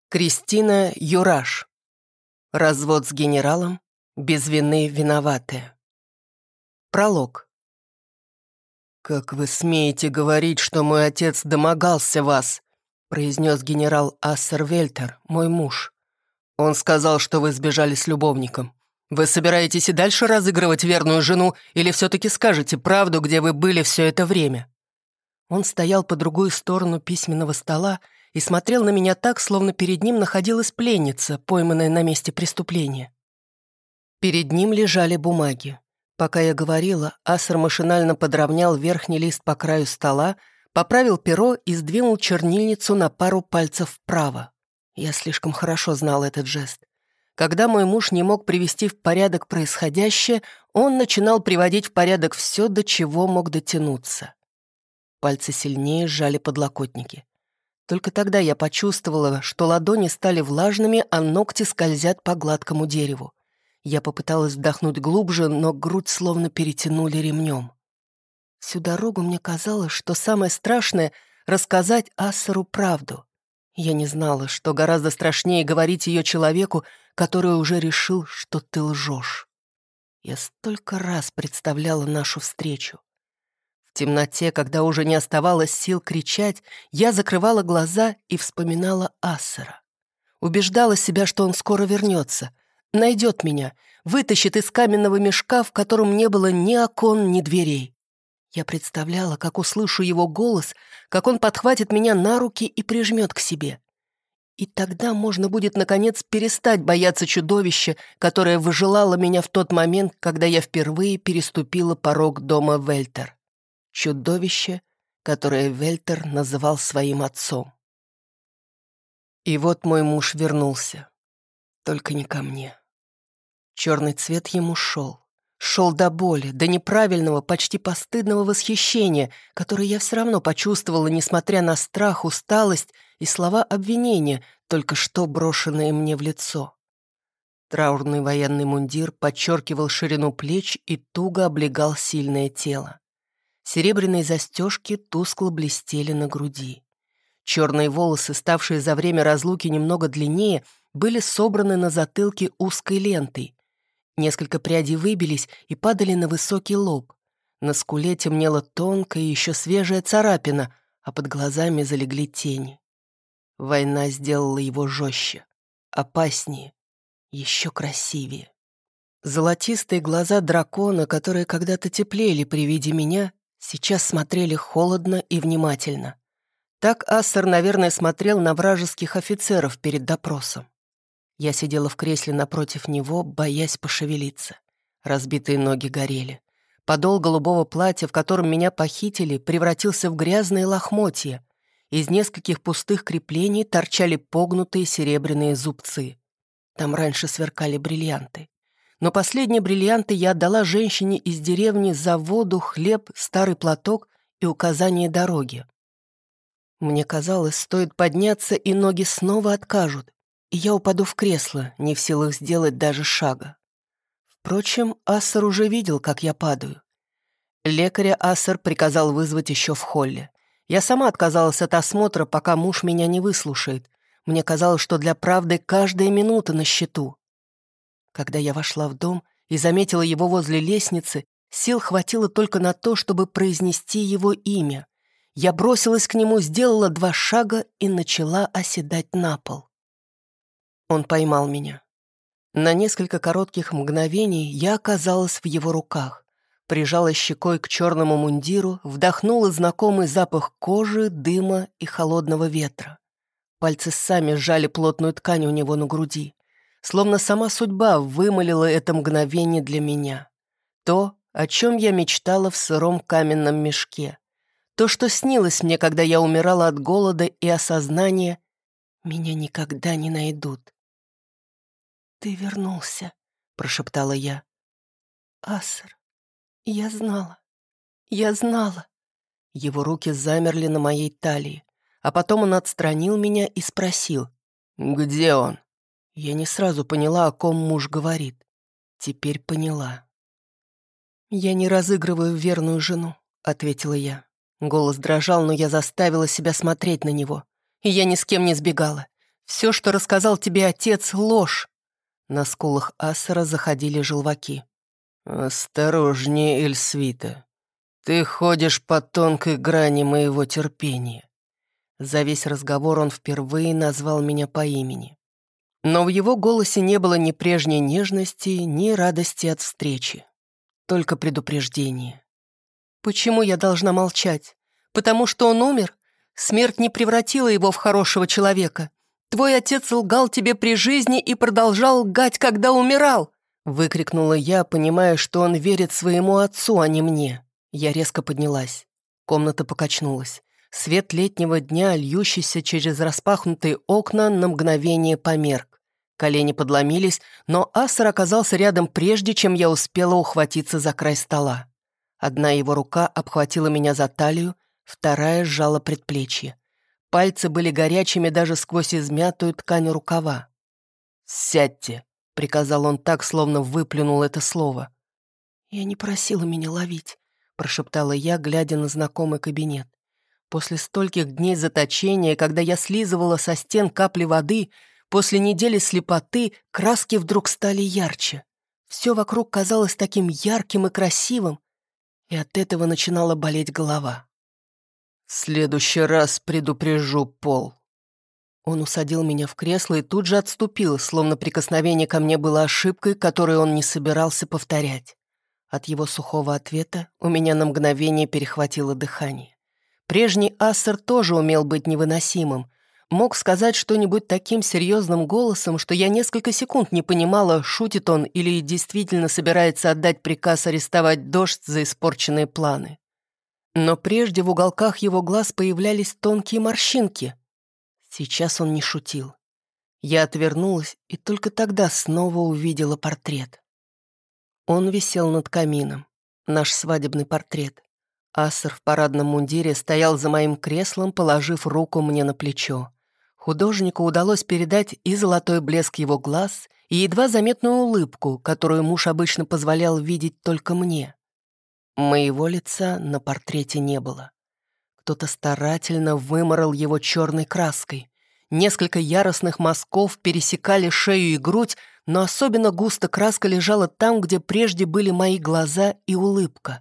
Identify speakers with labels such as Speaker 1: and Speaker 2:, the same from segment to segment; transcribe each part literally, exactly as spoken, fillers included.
Speaker 1: Кристина Юраш. Развод с генералом. Без вины виноватая. Пролог. «Как вы смеете говорить, что мой отец домогался вас?» произнес генерал Ассер Вельтер, мой муж. «Он сказал, что вы сбежали с любовником. Вы собираетесь и дальше разыгрывать верную жену или все-таки скажете правду, где вы были все это время?» Он стоял по другую сторону письменного стола и смотрел на меня так, словно перед ним находилась пленница, пойманная на месте преступления. Перед ним лежали бумаги. Пока я говорила, Ассер машинально подровнял верхний лист по краю стола, поправил перо и сдвинул чернильницу на пару пальцев вправо. Я слишком хорошо знал этот жест. Когда мой муж не мог привести в порядок происходящее, он начинал приводить в порядок все, до чего мог дотянуться. Пальцы сильнее сжали подлокотники. Только тогда я почувствовала, что ладони стали влажными, а ногти скользят по гладкому дереву. Я попыталась вдохнуть глубже, но грудь словно перетянули ремнем. Всю дорогу мне казалось, что самое страшное — рассказать Ассеру правду. Я не знала, что гораздо страшнее говорить ее человеку, который уже решил, что ты лжешь. Я столько раз представляла нашу встречу. В темноте, когда уже не оставалось сил кричать, я закрывала глаза и вспоминала Ассера. Убеждала себя, что он скоро вернется, найдет меня, вытащит из каменного мешка, в котором не было ни окон, ни дверей. Я представляла, как услышу его голос, как он подхватит меня на руки и прижмет к себе. И тогда можно будет, наконец, перестать бояться чудовища, которое выжелало меня в тот момент, когда я впервые переступила порог дома Вельтер. Чудовище, которое Вельтер называл своим отцом. И вот мой муж вернулся. Только не ко мне. Черный цвет ему шел. Шел до боли, до неправильного, почти постыдного восхищения, которое я все равно почувствовала, несмотря на страх, усталость и слова обвинения, только что брошенные мне в лицо. Траурный военный мундир подчеркивал ширину плеч и туго облегал сильное тело. Серебряные застежки тускло блестели на груди. Черные волосы, ставшие за время разлуки немного длиннее, были собраны на затылке узкой лентой. Несколько прядей выбились и падали на высокий лоб. На скуле темнела тонкая, еще свежая царапина, а под глазами залегли тени. Война сделала его жестче, опаснее, еще красивее. Золотистые глаза дракона, которые когда-то теплели при виде меня, сейчас смотрели холодно и внимательно. Так Ассер, наверное, смотрел на вражеских офицеров перед допросом. Я сидела в кресле напротив него, боясь пошевелиться. Разбитые ноги горели. Подол голубого платья, в котором меня похитили, превратился в грязные лохмотья. Из нескольких пустых креплений торчали погнутые серебряные зубцы. Там раньше сверкали бриллианты. Но последние бриллианты я отдала женщине из деревни за воду, хлеб, старый платок и указание дороги. Мне казалось, стоит подняться, и ноги снова откажут, и я упаду в кресло, не в силах сделать даже шага. Впрочем, Ассер уже видел, как я падаю. Лекаря Ассер приказал вызвать еще в холле. Я сама отказалась от осмотра, пока муж меня не выслушает. Мне казалось, что для правды каждая минута на счету. Когда я вошла в дом и заметила его возле лестницы, сил хватило только на то, чтобы произнести его имя. Я бросилась к нему, сделала два шага и начала оседать на пол. Он поймал меня. На несколько коротких мгновений я оказалась в его руках, прижала щекой к черному мундиру, вдохнула знакомый запах кожи, дыма и холодного ветра. Пальцы сами сжали плотную ткань у него на груди. Словно сама судьба вымолила это мгновение для меня. То, о чем я мечтала в сыром каменном мешке. То, что снилось мне, когда я умирала от голода и осознания, меня никогда не найдут. «Ты вернулся», — прошептала я. «Ассер, я знала, я знала». Его руки замерли на моей талии, а потом он отстранил меня и спросил: «Где он?» Я не сразу поняла, о ком муж говорит. Теперь поняла. «Я не разыгрываю верную жену», — ответила я. Голос дрожал, но я заставила себя смотреть на него. И я ни с кем не сбегала. Все, что рассказал тебе отец, ложь». На скулах Ассера заходили желваки. «Осторожнее, Эльсвита. Ты ходишь по тонкой грани моего терпения». За весь разговор он впервые назвал меня по имени. Но в его голосе не было ни прежней нежности, ни радости от встречи. Только предупреждение. «Почему я должна молчать? Потому что он умер? Смерть не превратила его в хорошего человека. Твой отец лгал тебе при жизни и продолжал лгать, когда умирал!» Выкрикнула я, понимая, что он верит своему отцу, а не мне. Я резко поднялась. Комната покачнулась. Свет летнего дня, льющийся через распахнутые окна, на мгновение померк. Колени подломились, но Ассер оказался рядом прежде, чем я успела ухватиться за край стола. Одна его рука обхватила меня за талию, вторая сжала предплечье. Пальцы были горячими даже сквозь измятую ткань рукава. «Сядьте», — приказал он так, словно выплюнул это слово. «Я не просила меня ловить», — прошептала я, глядя на знакомый кабинет. После стольких дней заточения, когда я слизывала со стен капли воды, после недели слепоты краски вдруг стали ярче. Все вокруг казалось таким ярким и красивым, и от этого начинала болеть голова. «В следующий раз предупрежу, Пол». Он усадил меня в кресло и тут же отступил, словно прикосновение ко мне было ошибкой, которую он не собирался повторять. От его сухого ответа у меня на мгновение перехватило дыхание. Прежний Ассер тоже умел быть невыносимым. Мог сказать что-нибудь таким серьезным голосом, что я несколько секунд не понимала, шутит он или действительно собирается отдать приказ арестовать дождь за испорченные планы. Но прежде в уголках его глаз появлялись тонкие морщинки. Сейчас он не шутил. Я отвернулась и только тогда снова увидела портрет. Он висел над камином. Наш свадебный портрет. Ассер в парадном мундире стоял за моим креслом, положив руку мне на плечо. Художнику удалось передать и золотой блеск его глаз, и едва заметную улыбку, которую муж обычно позволял видеть только мне. Моего лица на портрете не было. Кто-то старательно вымарал его черной краской. Несколько яростных мазков пересекали шею и грудь, но особенно густо краска лежала там, где прежде были мои глаза и улыбка.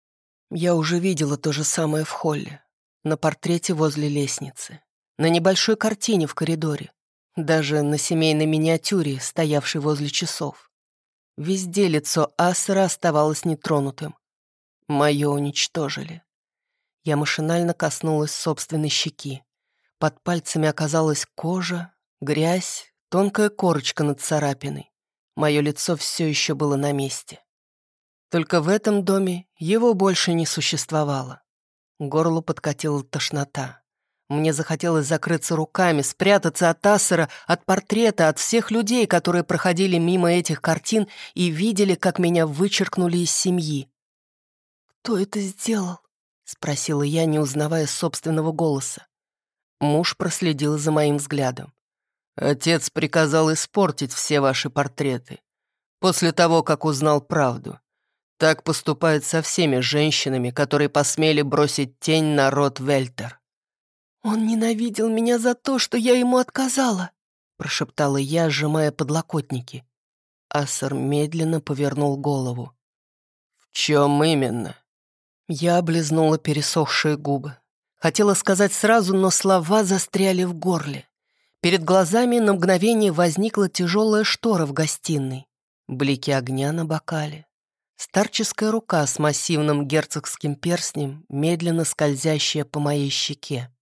Speaker 1: Я уже видела то же самое в холле, на портрете возле лестницы, на небольшой картине в коридоре, даже на семейной миниатюре, стоявшей возле часов. Везде лицо Ассера оставалось нетронутым. Мое уничтожили. Я машинально коснулась собственной щеки. Под пальцами оказалась кожа, грязь, тонкая корочка над царапиной. Мое лицо все еще было на месте. Только в этом доме его больше не существовало. К горлу подкатила тошнота. Мне захотелось закрыться руками, спрятаться от Ассера, от портрета, от всех людей, которые проходили мимо этих картин и видели, как меня вычеркнули из семьи. «Кто это сделал?» — спросила я, не узнавая собственного голоса. Муж проследил за моим взглядом. «Отец приказал испортить все ваши портреты. После того, как узнал правду. Так поступает со всеми женщинами, которые посмели бросить тень на род Вельтер». «Он ненавидел меня за то, что я ему отказала», — прошептала я, сжимая подлокотники. Ассер медленно повернул голову. «В чем именно?» Я облизнула пересохшие губы. Хотела сказать сразу, но слова застряли в горле. Перед глазами на мгновение возникла тяжелая штора в гостиной. Блики огня на бокале. Старческая рука с массивным герцогским перстнем, медленно скользящая по моей щеке.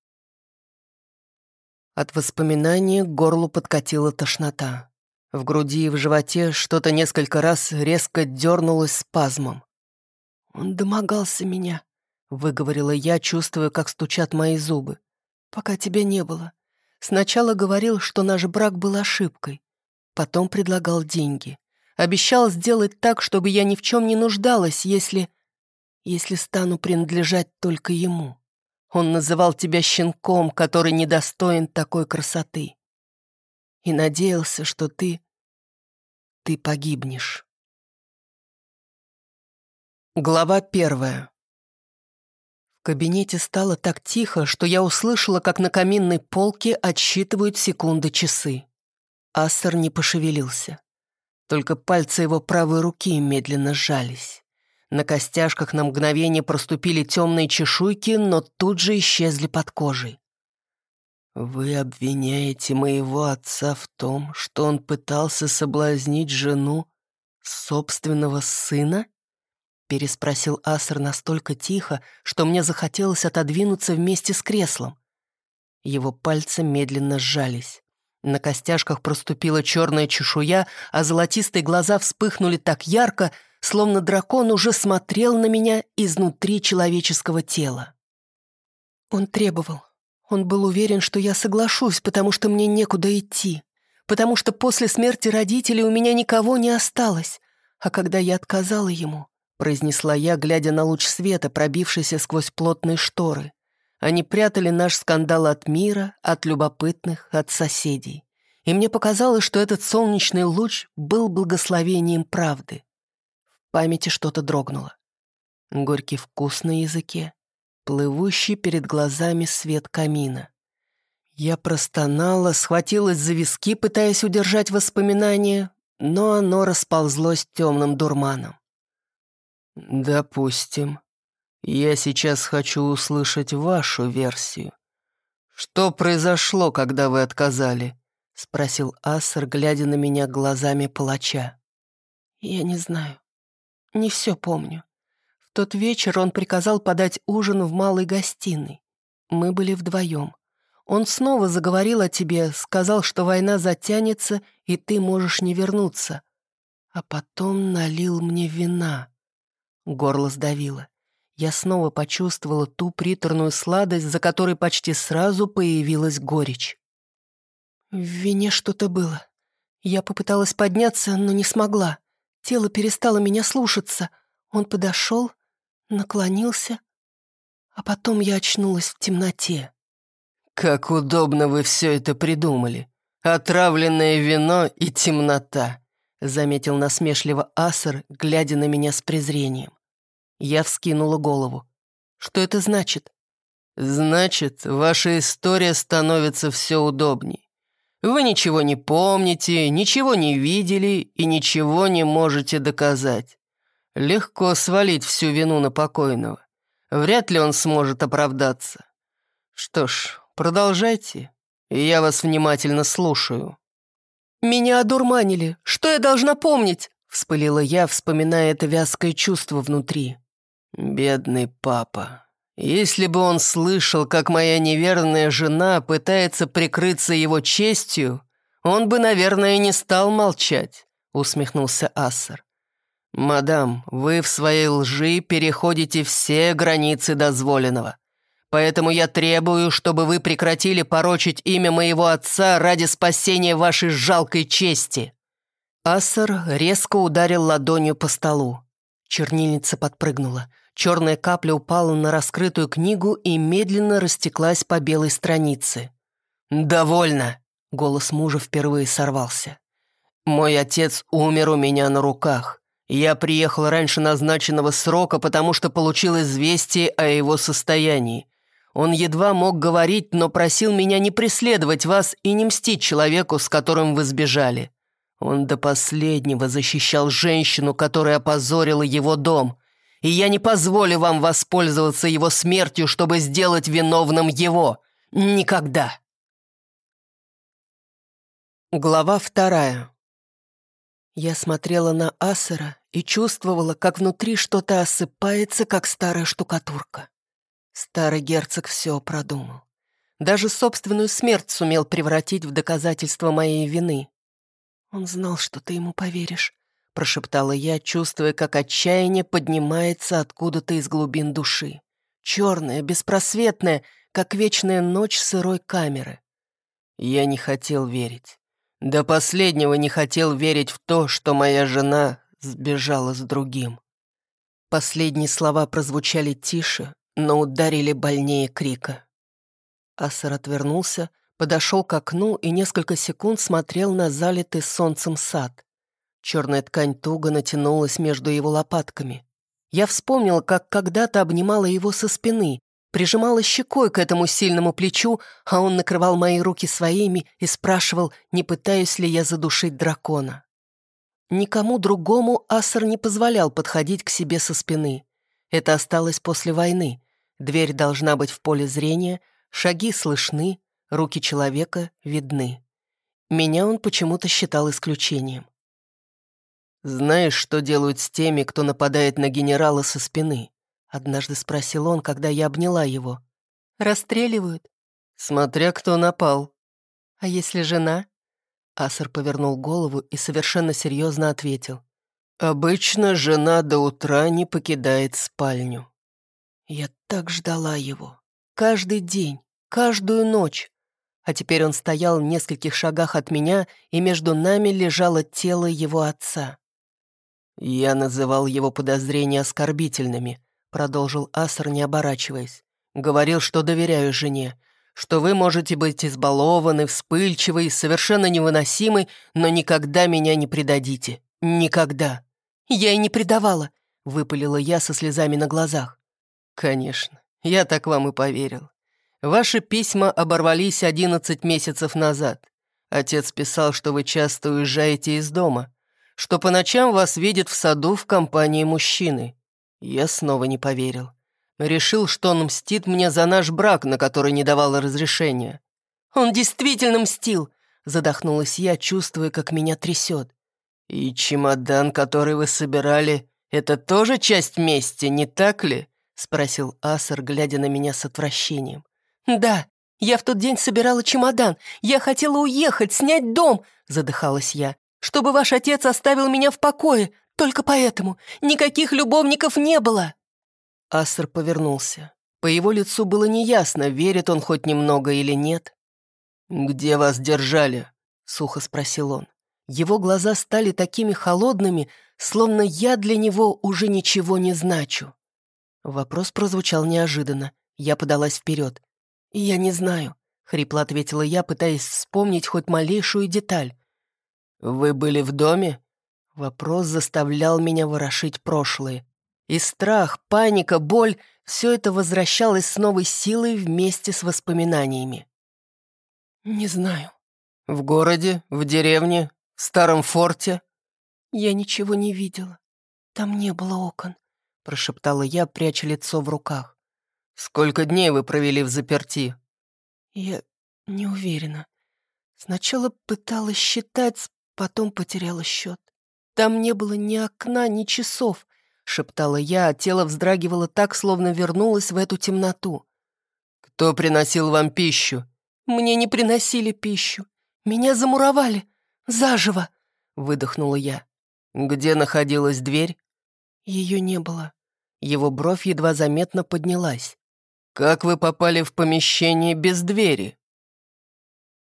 Speaker 1: От воспоминания к горлу подкатила тошнота. В груди и в животе что-то несколько раз резко дернулось спазмом. «Он домогался меня», — выговорила я, чувствуя, как стучат мои зубы. «Пока тебя не было. Сначала говорил, что наш брак был ошибкой. Потом предлагал деньги. Обещал сделать так, чтобы я ни в чем не нуждалась, если... если стану принадлежать только ему. Он называл тебя щенком, который недостоин такой красоты. И надеялся, что ты... ты погибнешь». Глава первая. В кабинете стало так тихо, что я услышала, как на каминной полке отсчитывают секунды часы. Ассер не пошевелился. Только пальцы его правой руки медленно сжались. На костяшках на мгновение проступили темные чешуйки, но тут же исчезли под кожей. «Вы обвиняете моего отца в том, что он пытался соблазнить жену собственного сына?» Переспросил Ассер настолько тихо, что мне захотелось отодвинуться вместе с креслом. Его пальцы медленно сжались. На костяшках проступила черная чешуя, а золотистые глаза вспыхнули так ярко, словно дракон уже смотрел на меня изнутри человеческого тела. Он требовал. Он был уверен, что я соглашусь, потому что мне некуда идти, потому что после смерти родителей у меня никого не осталось. А когда я отказала ему, произнесла я, глядя на луч света, пробившийся сквозь плотные шторы, они прятали наш скандал от мира, от любопытных, от соседей. И мне показалось, что этот солнечный луч был благословением правды. В памяти что-то дрогнуло. Горький вкус на языке, плывущий перед глазами свет камина. Я простонала, схватилась за виски, пытаясь удержать воспоминания, но оно расползлось темным дурманом. «Допустим. Я сейчас хочу услышать вашу версию. Что произошло, когда вы отказали?» — спросил Ассер, глядя на меня глазами палача. «Я не знаю. Не все помню. В тот вечер он приказал подать ужин в малой гостиной. Мы были вдвоем. Он снова заговорил о тебе, сказал, что война затянется, и ты можешь не вернуться. А потом налил мне вина». Горло сдавило. Я снова почувствовала ту приторную сладость, за которой почти сразу появилась горечь. В вине что-то было. Я попыталась подняться, но не смогла. Тело перестало меня слушаться. Он подошел, наклонился, а потом я очнулась в темноте. «Как удобно вы все это придумали. Отравленное вино и темнота», — заметил насмешливо Ассер, глядя на меня с презрением. Я вскинула голову. «Что это значит?» «Значит, ваша история становится все удобней. Вы ничего не помните, ничего не видели и ничего не можете доказать. Легко свалить всю вину на покойного. Вряд ли он сможет оправдаться. Что ж, продолжайте, и я вас внимательно слушаю». «Меня одурманили. Что я должна помнить?» — вспылила я, вспоминая это вязкое чувство внутри. «Бедный папа. Если бы он слышал, как моя неверная жена пытается прикрыться его честью, он бы, наверное, не стал молчать», — усмехнулся Ассер. «Мадам, вы в своей лжи переходите все границы дозволенного. Поэтому я требую, чтобы вы прекратили порочить имя моего отца ради спасения вашей жалкой чести». Ассер резко ударил ладонью по столу. Чернильница подпрыгнула. Черная капля упала на раскрытую книгу и медленно растеклась по белой странице. «Довольно!» — голос мужа впервые сорвался. «Мой отец умер у меня на руках. Я приехал раньше назначенного срока, потому что получил известие о его состоянии. Он едва мог говорить, но просил меня не преследовать вас и не мстить человеку, с которым вы сбежали. Он до последнего защищал женщину, которая опозорила его дом. И я не позволю вам воспользоваться его смертью, чтобы сделать виновным его. Никогда!» Глава вторая. Я смотрела на Ассера и чувствовала, как внутри что-то осыпается, как старая штукатурка. Старый герцог все продумал. Даже собственную смерть сумел превратить в доказательство моей вины. «Он знал, что ты ему поверишь», — прошептала я, чувствуя, как отчаяние поднимается откуда-то из глубин души. Черное, беспросветное, как вечная ночь сырой камеры. Я не хотел верить. До последнего не хотел верить в то, что моя жена сбежала с другим. Последние слова прозвучали тише, но ударили больнее крика. Ассер отвернулся, подошел к окну и несколько секунд смотрел на залитый солнцем сад. Черная ткань туго натянулась между его лопатками. Я вспомнила, как когда-то обнимала его со спины, Прижимала щекой к этому сильному плечу, а он накрывал мои руки своими и спрашивал, не пытаюсь ли я задушить дракона. Никому другому Ассер не позволял подходить к себе со спины. Это осталось после войны. Дверь должна быть в поле зрения, шаги слышны, руки человека видны. Меня он почему-то считал исключением. «Знаешь, что делают с теми, кто нападает на генерала со спины?» — однажды спросил он, когда я обняла его. «Расстреливают?» «Смотря кто напал». «А если жена?» Ассер повернул голову и совершенно серьезно ответил. «Обычно жена до утра не покидает спальню». Я так ждала его. Каждый день, каждую ночь. А теперь он стоял в нескольких шагах от меня, и между нами лежало тело его отца. «Я называл его подозрения оскорбительными», — продолжил Ассер, не оборачиваясь. «Говорил, что доверяю жене, что вы можете быть избалованы, вспыльчивы, совершенно невыносимы, но никогда меня не предадите. Никогда». «Я и не предавала», — выпалила я со слезами на глазах. «Конечно, я так вам и поверил. Ваши письма оборвались одиннадцать месяцев назад. Отец писал, что вы часто уезжаете из дома, что по ночам вас видят в саду в компании мужчины. Я снова не поверил. Решил, что он мстит мне за наш брак, на который не давал разрешения». «Он действительно мстил!» — задохнулась я, чувствуя, как меня трясет. «И чемодан, который вы собирали, это тоже часть мести, не так ли?» — спросил Ассер, глядя на меня с отвращением. «Да, я в тот день собирала чемодан. Я хотела уехать, снять дом!» — задыхалась я. «Чтобы ваш отец оставил меня в покое. Только поэтому. Никаких любовников не было!» Ассер повернулся. По его лицу было неясно, верит он хоть немного или нет. «Где вас держали?» — сухо спросил он. Его глаза стали такими холодными, словно я для него уже ничего не значу. Вопрос прозвучал неожиданно. Я подалась вперед. «Я не знаю», — хрипло ответила я, пытаясь вспомнить хоть малейшую деталь. «Вы были в доме?» Вопрос заставлял меня ворошить прошлое. И страх, паника, боль — все это возвращалось с новой силой вместе с воспоминаниями. «Не знаю». «В городе? В деревне? В старом форте?» «Я ничего не видела. Там не было окон», — прошептала я, пряча лицо в руках. «Сколько дней вы провели в заперти?» «Я не уверена. Сначала пыталась считать, потом потеряла счет. Там не было ни окна, ни часов», — шептала я, а тело вздрагивало так, словно вернулось в эту темноту. «Кто приносил вам пищу?» «Мне не приносили пищу. Меня замуровали. Заживо», — выдохнула я. «Где находилась дверь?» Ее не было. Его бровь едва заметно поднялась. «Как вы попали в помещение без двери?»